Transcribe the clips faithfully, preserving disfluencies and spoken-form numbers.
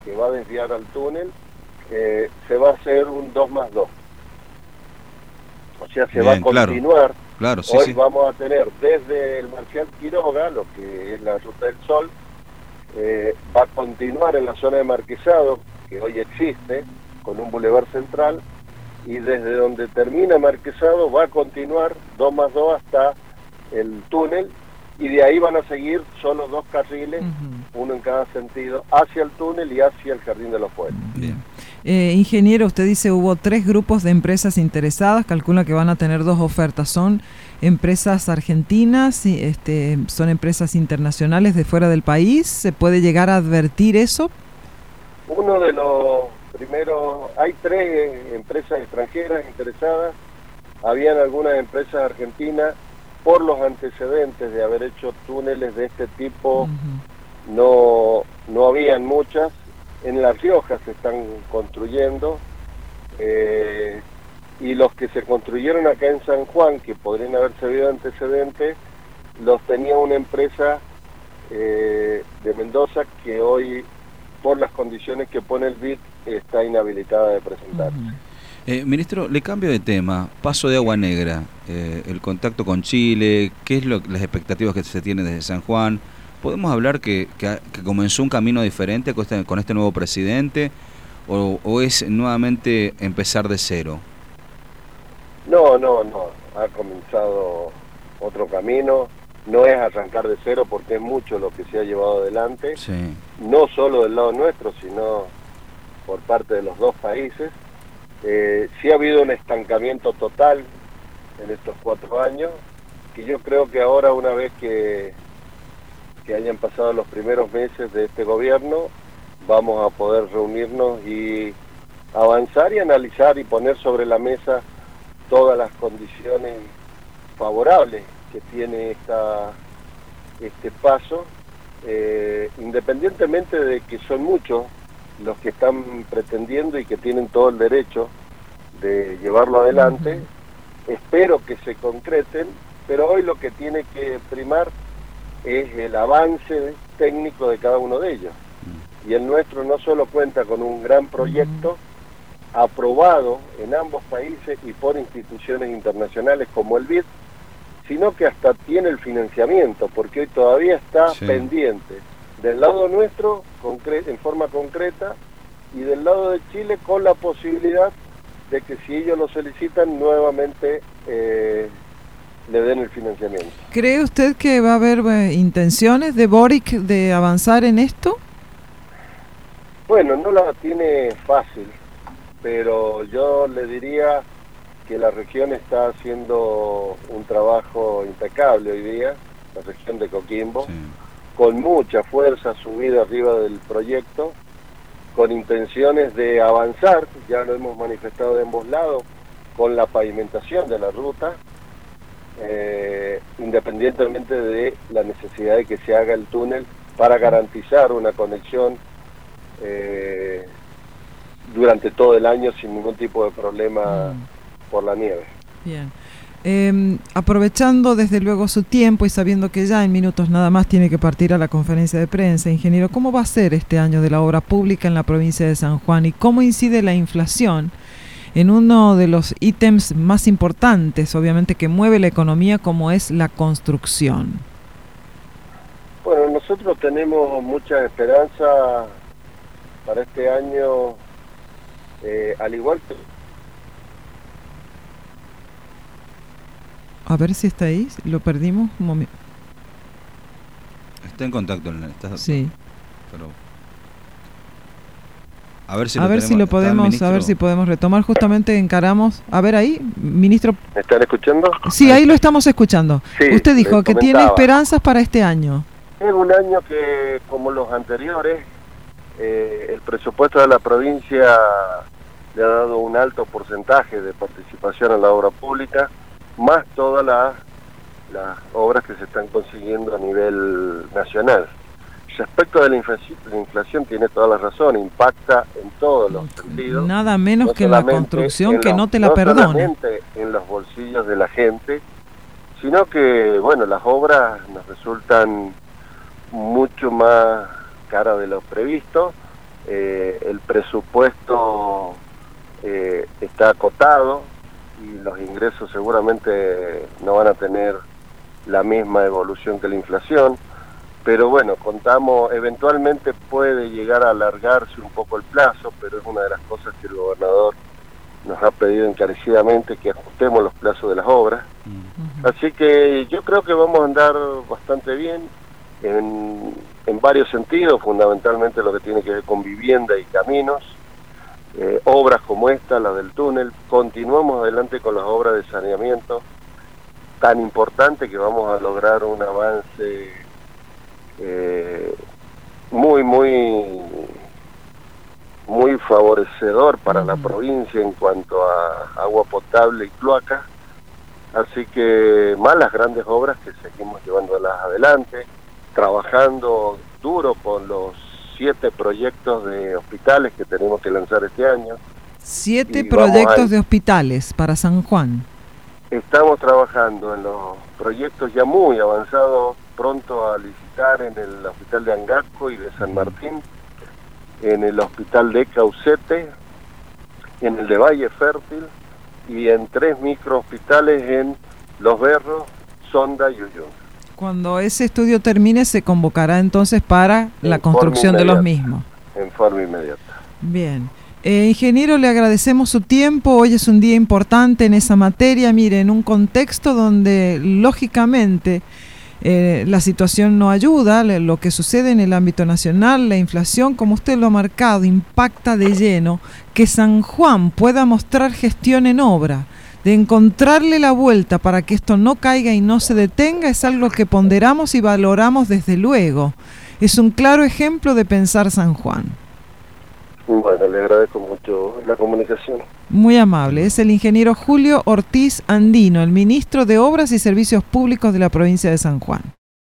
que va a desviar al túnel, eh, se va a hacer un dos más dos. O sea, se Bien, va a continuar. Claro, claro, sí, Hoy sí. vamos a tener desde el Marcial Quiroga, lo que es la Ruta del Sol, eh, va a continuar en la zona de Marquesado, que hoy existe, con un bulevar central, y desde donde termina Marquesado va a continuar dos más dos hasta el túnel, y de ahí van a seguir solo dos carriles, uh-huh. uno en cada sentido, hacia el túnel y hacia el Jardín de los Pueblos. Bien. Eh, ingeniero, usted dice hubo tres grupos de empresas interesadas, calcula que van a tener dos ofertas. ¿Son empresas argentinas, este, son empresas internacionales de fuera del país? ¿Se puede llegar a advertir eso? Uno de los primeros, hay tres empresas extranjeras interesadas, habían algunas empresas argentinas, por los antecedentes de haber hecho túneles de este tipo, uh-huh. no, no habían muchas. En La Rioja se están construyendo, eh, y los que se construyeron acá en San Juan, que podrían haber servido de antecedentes, los tenía una empresa eh, de Mendoza que hoy, por las condiciones que pone el B I D, está inhabilitada de presentarse. Uh-huh. Eh, ministro, le cambio de tema. Paso de Agua Negra, eh, el contacto con Chile, ¿qué es lo, las expectativas que se tienen desde San Juan? ¿Podemos hablar que, que, que comenzó un camino diferente con este, con este nuevo presidente o, o es nuevamente empezar de cero? No, no, no. Ha comenzado otro camino. No es arrancar de cero porque es mucho lo que se ha llevado adelante. Sí. No solo del lado nuestro, sino por parte de los dos países. Eh, sí ha habido un estancamiento total en estos cuatro años, que yo creo que ahora, una vez que, que hayan pasado los primeros meses de este gobierno, vamos a poder reunirnos y avanzar y analizar y poner sobre la mesa todas las condiciones favorables que tiene esta, este paso, eh, independientemente de que son muchos los que están pretendiendo y que tienen todo el derecho de llevarlo adelante. Uh-huh. Espero que se concreten, pero hoy lo que tiene que primar es el avance técnico de cada uno de ellos. Uh-huh. Y el nuestro no solo cuenta con un gran proyecto uh-huh. aprobado en ambos países y por instituciones internacionales como el B I D, sino que hasta tiene el financiamiento, porque hoy todavía está sí. pendiente del lado nuestro, en forma concreta, y del lado de Chile con la posibilidad de que si ellos lo solicitan, nuevamente eh, le den el financiamiento. ¿Cree usted que va a haber eh, intenciones de Boric de avanzar en esto? Bueno, no la tiene fácil, pero yo le diría que la región está haciendo un trabajo impecable hoy día, la región de Coquimbo, sí. con mucha fuerza subida arriba del proyecto, con intenciones de avanzar, ya lo hemos manifestado de ambos lados, con la pavimentación de la ruta, eh, independientemente de la necesidad de que se haga el túnel para garantizar una conexión eh, durante todo el año sin ningún tipo de problema mm. por la nieve. Bien. Eh, aprovechando desde luego su tiempo y sabiendo que ya en minutos nada más tiene que partir a la conferencia de prensa, ingeniero, ¿cómo va a ser este año de la obra pública en la provincia de San Juan y cómo incide la inflación en uno de los ítems más importantes, obviamente, que mueve la economía, como es la construcción? Bueno, nosotros tenemos mucha esperanza para este año, eh, al igual que... A ver si está ahí, lo perdimos un momento. Está en contacto, está, sí. Pero a ver si a lo, ver tenemos, si lo podemos, a ver si podemos retomar. Justamente encaramos. A ver ahí, ministro. ¿Me están escuchando? Sí, ahí lo estamos escuchando. Sí, usted dijo que tiene esperanzas para este año. Es un año que, como los anteriores, eh, el presupuesto de la provincia le ha dado un alto porcentaje de participación en la obra pública, más todas las, las obras que se están consiguiendo a nivel nacional. Respecto de la inflación, la inflación tiene toda la razón, impacta en todos los sentidos. Nada menos no que la construcción que los, no te la no perdone. No solamente en los bolsillos de la gente, sino que, bueno, las obras nos resultan mucho más caras de lo previsto, eh, el presupuesto eh, está acotado y los ingresos seguramente no van a tener la misma evolución que la inflación, pero bueno, contamos, eventualmente puede llegar a alargarse un poco el plazo, pero es una de las cosas que el gobernador nos ha pedido encarecidamente, que ajustemos los plazos de las obras. Uh-huh. Así que yo creo que vamos a andar bastante bien en, en varios sentidos, fundamentalmente lo que tiene que ver con vivienda y caminos, eh, obras como esta, la del túnel. Continuamos adelante con las obras de saneamiento, tan importante que vamos a lograr un avance eh, muy, muy... muy favorecedor para la provincia en cuanto a agua potable y cloaca, así que más las grandes obras que seguimos llevándolas adelante, trabajando duro con los siete proyectos de hospitales que tenemos que lanzar este año. Siete proyectos de hospitales para San Juan. Estamos trabajando en los proyectos ya muy avanzados, pronto a licitar en el hospital de Angasco y de San Martín, en el hospital de Caucete, en el de Valle Fértil y en tres microhospitales en Los Berros, Sonda y Uyún. Cuando ese estudio termine se convocará entonces para la construcción de los mismos. En forma inmediata. Bien. Eh, ingeniero, le agradecemos su tiempo. Hoy es un día importante en esa materia. Mire, en un contexto donde lógicamente Eh, la situación no ayuda, lo que sucede en el ámbito nacional, la inflación, como usted lo ha marcado, impacta de lleno. Que San Juan pueda mostrar gestión en obra, de encontrarle la vuelta para que esto no caiga y no se detenga, es algo que ponderamos y valoramos desde luego. Es un claro ejemplo de pensar San Juan. Bueno, le agradezco mucho la comunicación. Muy amable. Es el ingeniero Julio Ortiz Andino, el ministro de Obras y Servicios Públicos de la provincia de San Juan.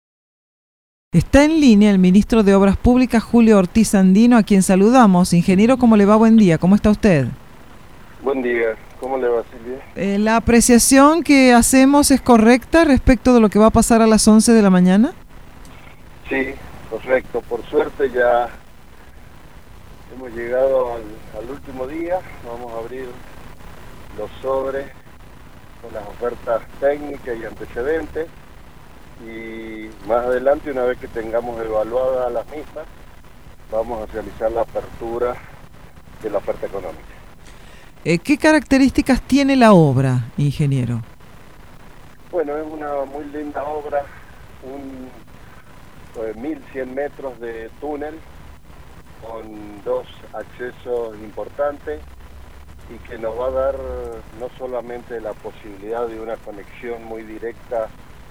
Está en línea el ministro de Obras Públicas, Julio Ortiz Andino, a quien saludamos. Ingeniero, ¿cómo le va? Buen día. ¿Cómo está usted? Buen día. ¿Cómo le va, Silvia? Eh, ¿La apreciación que hacemos es correcta respecto de lo que va a pasar a las once de la mañana? Sí, correcto. Por suerte ya hemos llegado al, al último día. Vamos a abrir los sobres con las ofertas técnicas y antecedentes, y más adelante, una vez que tengamos evaluadas las mismas, vamos a realizar la apertura de la oferta económica. Eh, ¿Qué características tiene la obra, ingeniero? Bueno, es una muy linda obra, un pues, mil cien metros de túnel con dos accesos importantes y que nos va a dar no solamente la posibilidad de una conexión muy directa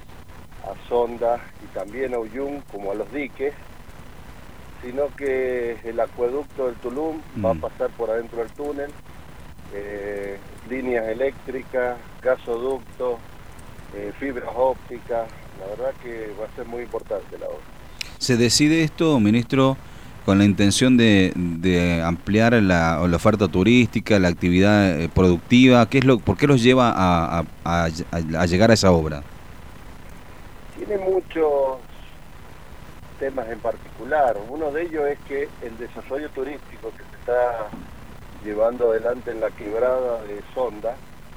a Sonda y también a Uyún como a los diques, sino que el acueducto del Tulum mm. va a pasar por adentro del túnel, eh, líneas eléctricas, gasoductos, eh, fibras ópticas. La verdad que va a ser muy importante la obra. ¿Se decide esto, ministro, con la intención de, de ampliar la, la oferta turística, la actividad eh, productiva? ¿Qué es lo, ¿Por qué los lleva a, a, a, a llegar a esa obra? Tiene muchos temas en particular. Uno de ellos es que el desarrollo turístico que se está llevando adelante en la quebrada de Sonda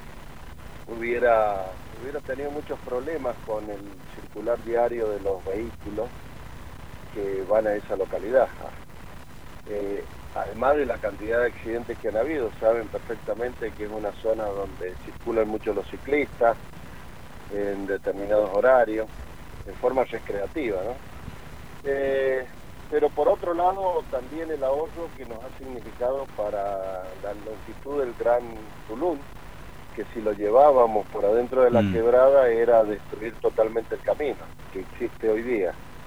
hubiera, hubiera tenido muchos problemas con el circular diario de los vehículos que van a esa localidad. Eh, además de la cantidad de accidentes que han habido, saben perfectamente que es una zona donde circulan mucho los ciclistas en determinados horarios, en forma recreativa, ¿no? Eh, pero por otro lado, también el ahorro que nos ha significado para la longitud del Gran Tulum, que si lo llevábamos por adentro de la mm. quebrada era destruir totalmente el camino que existe hoy día.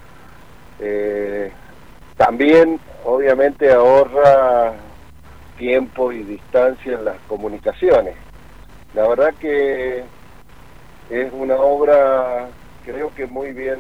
Eh, también, obviamente, ahorra tiempo y distancia en las comunicaciones. La verdad que es una obra, creo que muy bien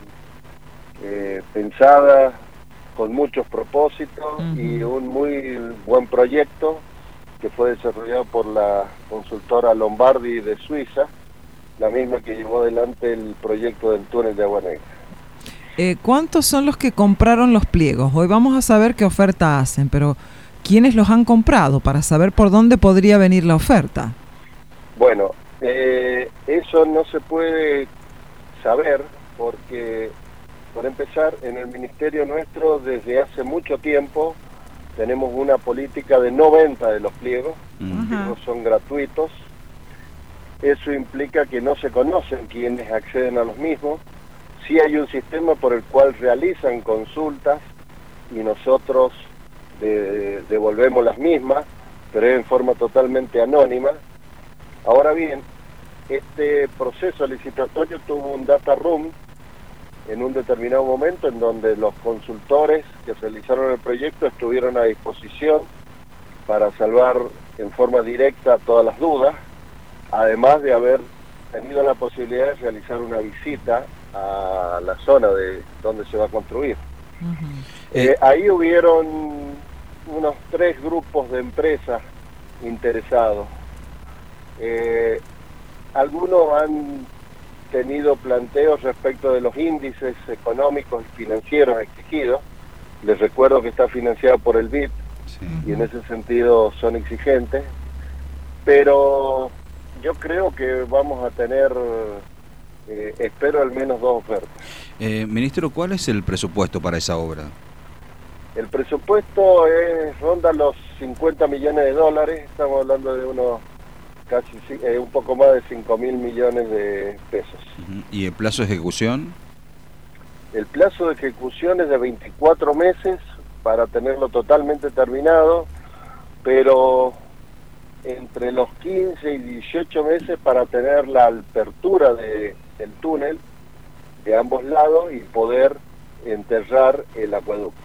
eh, pensada, con muchos propósitos uh-huh. y un muy buen proyecto que fue desarrollado por la consultora Lombardi de Suiza, la misma que llevó adelante el proyecto del túnel de Agua Negra. Eh, ¿Cuántos son los que compraron los pliegos? Hoy vamos a saber qué oferta hacen, pero ¿quiénes los han comprado para saber por dónde podría venir la oferta? Bueno, eh, eso no se puede saber porque, por empezar, en el ministerio nuestro desde hace mucho tiempo tenemos una política de no venta de los pliegos, los pliegos son gratuitos, eso implica que no se conocen quienes acceden a los mismos, sí hay un sistema por el cual realizan consultas y nosotros de, devolvemos las mismas, pero es en forma totalmente anónima. Ahora bien, este proceso licitatorio tuvo un data room en un determinado momento en donde los consultores que realizaron el proyecto estuvieron a disposición para salvar en forma directa todas las dudas, además de haber tenido la posibilidad de realizar una visita a la zona de donde se va a construir. Uh-huh. eh, ahí hubieron unos tres grupos de empresas interesados. Eh, algunos han tenido planteos respecto de los índices económicos y financieros exigidos. Les recuerdo que está financiado por el B I D, sí, y en ese sentido son exigentes, pero yo creo que vamos a tener, eh, espero al menos dos ofertas. Eh, ministro, ¿cuál es el presupuesto para esa obra? El presupuesto es, ronda los cincuenta millones de dólares, estamos hablando de unos casi eh, un poco más de cinco mil millones de pesos. Uh-huh. ¿Y el plazo de ejecución? El plazo de ejecución es de veinticuatro meses para tenerlo totalmente terminado, pero entre los quince y dieciocho meses para tener la apertura de, del túnel de ambos lados y poder enterrar el acueducto.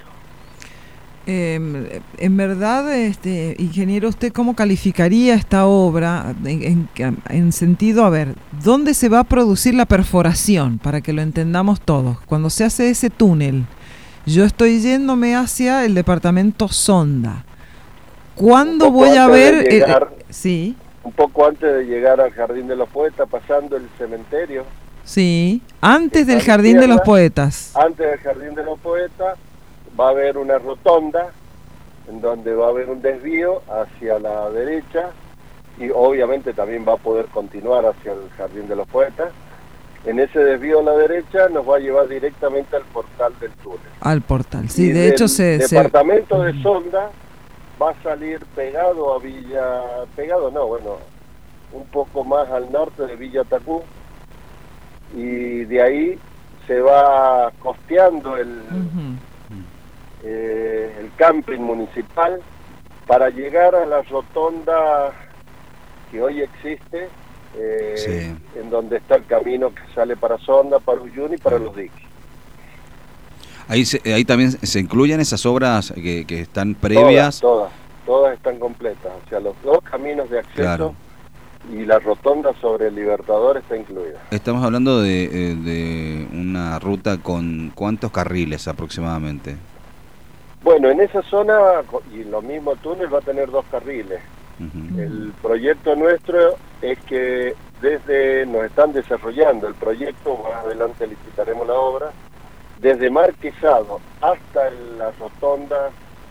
Eh, en verdad, este ingeniero, ¿usted cómo calificaría esta obra en, en, en sentido, a ver, dónde se va a producir la perforación, para que lo entendamos todos? Cuando se hace ese túnel, yo estoy yéndome hacia el departamento Sonda. ¿Cuándo voy a ver? Llegar, eh, sí. Un poco antes de llegar al Jardín de los Poetas, pasando el cementerio. Sí, antes del Jardín izquierda, de los Poetas. Antes del Jardín de los Poetas va a haber una rotonda en donde va a haber un desvío hacia la derecha y obviamente también va a poder continuar hacia el Jardín de los Poetas. En ese desvío a la derecha nos va a llevar directamente al portal del túnel. Al portal, sí, y de hecho se... El departamento se... de Sonda va a salir pegado a Villa... Pegado no, bueno, un poco más al norte de Villa Tacú y de ahí se va costeando el... Uh-huh. Eh, el camping municipal para llegar a la rotonda que hoy existe, eh, sí, en donde está el camino que sale para Sonda, para Uyuni y para Los Diques. Ahí, se, ahí también se incluyen esas obras que, que están previas. Todas, todas, todas están completas, o sea, los dos caminos de acceso, claro, y la rotonda sobre el Libertador está incluida. Estamos hablando de, de una ruta con ¿cuántos carriles aproximadamente? Bueno, en esa zona, y lo mismo túnel, va a tener dos carriles. Uh-huh. El proyecto nuestro es que desde, nos están desarrollando el proyecto, más adelante licitaremos la obra, desde Marquesado hasta la rotonda